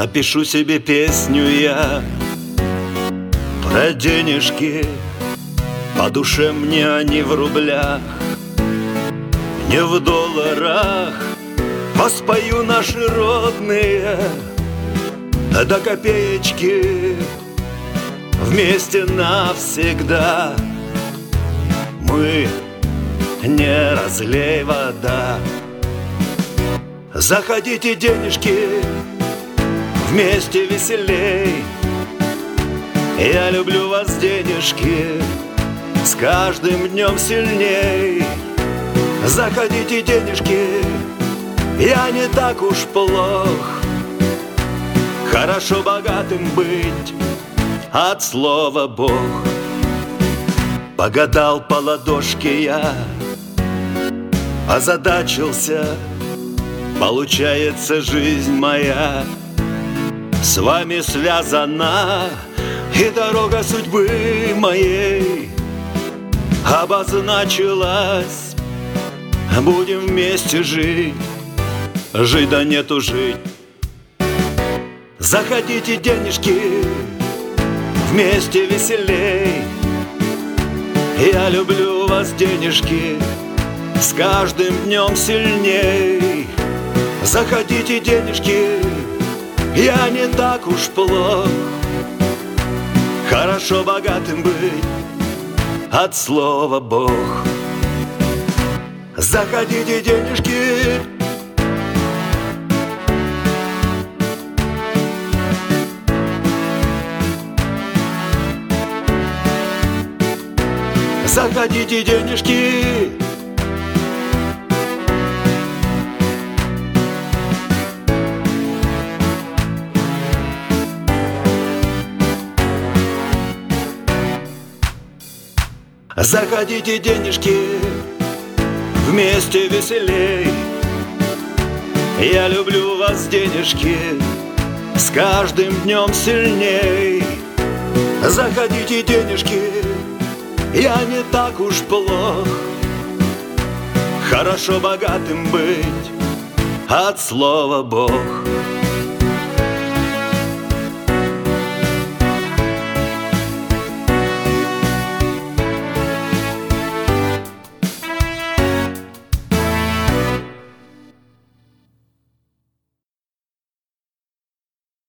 Напишу себе песню я про денежки. По душе мне они в рублях, не в долларах. Воспою наши родные до копеечки. Вместе навсегда мы не разлей вода. Заходите, денежки, вместе веселей. Я люблю вас, денежки, с каждым днем сильней. Заходите, денежки, я не так уж плох. Хорошо богатым быть от слова Бог. Погадал по ладошке я, озадачился. Получается, жизнь моя с вами связана, и дорога судьбы моей обозначилась. Будем вместе жить, жить да нету жить. Заходите, денежки, вместе веселей. Я люблю вас, денежки, с каждым днем сильней. Заходите, денежки, я не так уж плох. Хорошо богатым быть от слова Бог. Заходите, денежки, заходите, денежки. Заходите, денежки, вместе веселей. Я люблю вас, денежки, с каждым днем сильней. Заходите, денежки, я не так уж плох. Хорошо богатым быть от слова Бог.